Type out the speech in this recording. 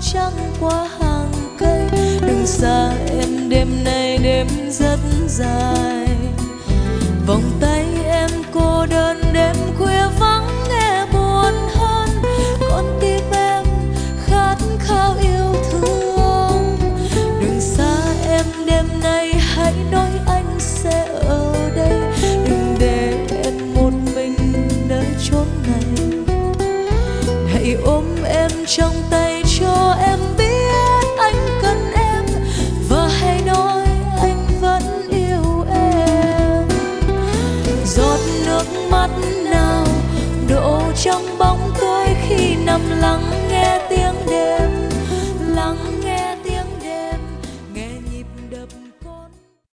trăng qua hàng cây. Đừng xa em, đêm nay đêm rất dài. Vòng tay em cô đơn đêm khuya vắng nghe buồn hơn. Con tim em khát khao yêu thương. Đừng xa em, đêm nay hãy nói anh sẽ ở đây. Đừng để em một mình nơi chốn này. Hãy ôm em trong tay cho em biết anh cần em. Và hãy nói anh vẫn yêu em. Giọt nước mắt nào đổ trong bóng tối khi nằm lắng nghe tiếng đêm.